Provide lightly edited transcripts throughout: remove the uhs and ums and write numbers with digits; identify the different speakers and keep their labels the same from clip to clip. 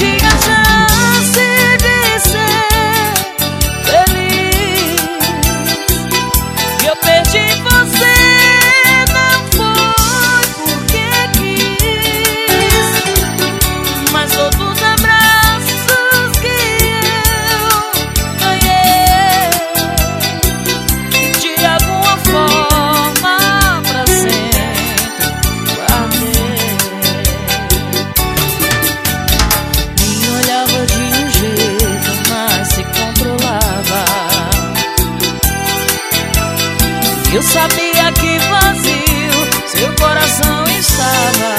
Speaker 1: perdi a chance de ser feliz. Eu perdi você, não foi porque quis, mas todos os abraços que eu ganhei, de alguma forma pra sempre guardei. Me olhava de um jeito, mas se controlava. Eu sabia que vazio seu coração estava.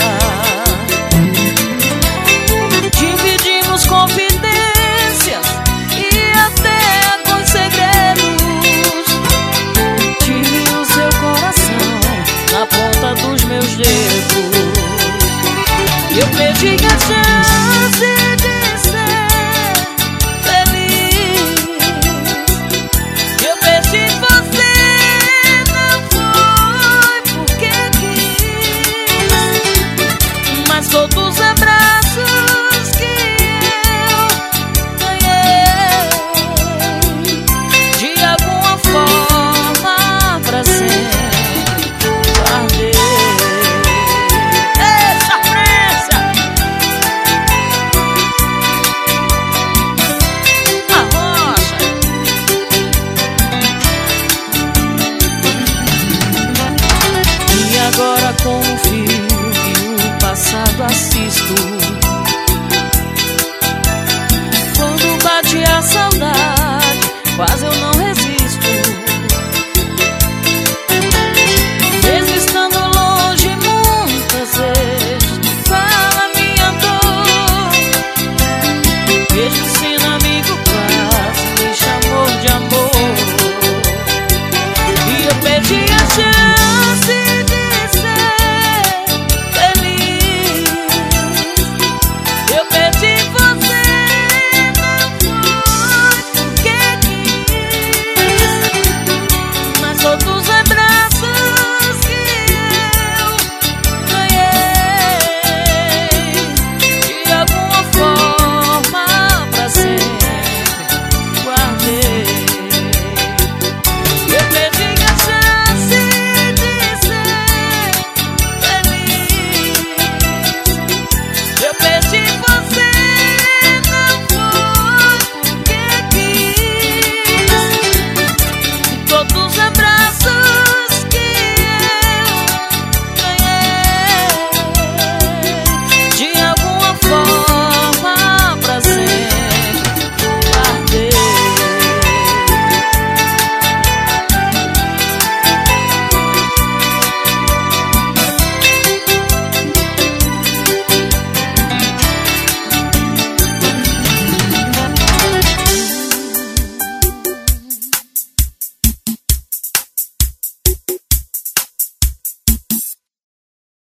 Speaker 1: Dividimos confidências e até alguns segredos. Tive o seu coração na ponta dos meus dedos. Eu perdi a chance de ser feliz. Eu perdi você, não foi porque quis, mas todos os abraços que eu ganhei, de alguma forma pra sempre guardei. Essa pressa, a rocha. E agora com o filme o passado assisto. Quando bate a saudade, quase eu não resisto. Mesmo estando longe muitas vezes, fala minha dor. Mesmo sendo amigo quase me chamou de amor. E eu perdi a chance